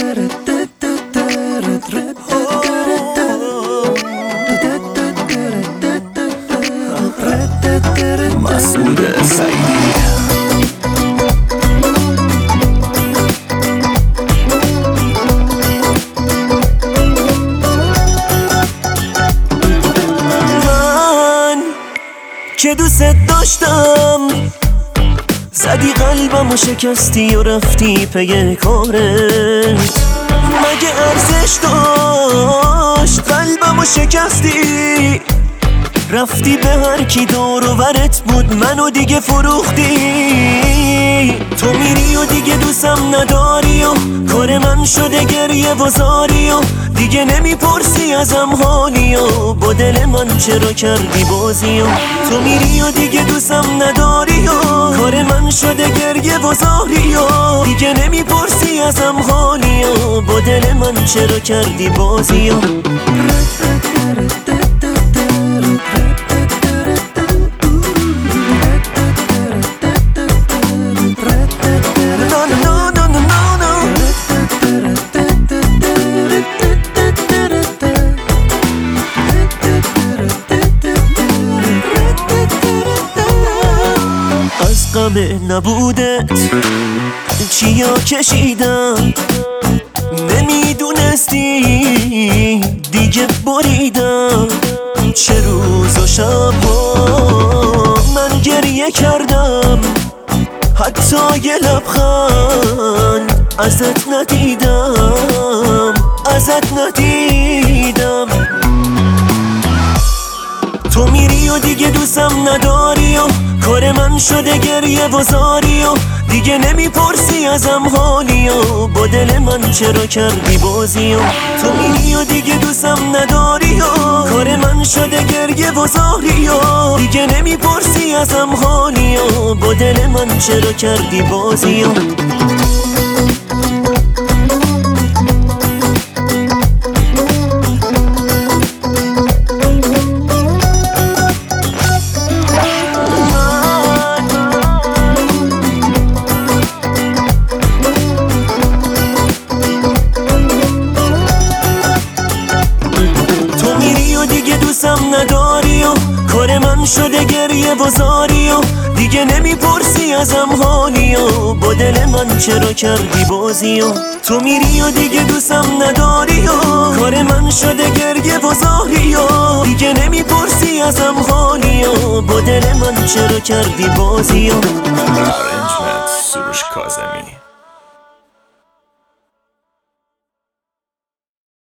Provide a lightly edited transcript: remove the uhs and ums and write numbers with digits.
مسعود سعیدی. من که دوست داشتم زدی قلبم و شکستی و رفتی پی کارت. مگه ارزش داشت قلبم و شکستی؟ رفتی به هر کی دور و برت بود منو دیگه فروختی. تو میری و دیگه دوستم نداری و کار من شده گریه و زاری و دیگه نمیپرسی ازم حالی و با دل من چرا کردی بازی و تو میری و دیگه دوستم نداری و کار من شده گریه و زاری و دیگه نمیپرسی ازم حالی و با دل من چرا کردی بازی و غم نبودت چیا کشیدم نمیدونستی دیگه بریدم. چه روز و شبها من گریه کردم حتی یه لبخند ازت ندیدم. تو میری و دیگه دوستم نداری و کار من شده گریه و زاری و دیگه نمیپرسی ازم حالی و با دل من چرا کردی بازی و تو میری و دیگه دوستم نداری و کار من شده گریه و زاری و دیگه نمیپرسی ازم حالی و با دل من چرا کردی بازی و دوستم نداری و کار من شده گریه و زاری و دیگه نمیپرسی ازم حالی و با دل من چرا کردی بازی و تو میری و دیگه دوستم نداری و کار من شده گریه و زاری و دیگه نمیپرسی ازم حالی و با دل من چرا کردی بازی و Arrangement سروش کاظمی.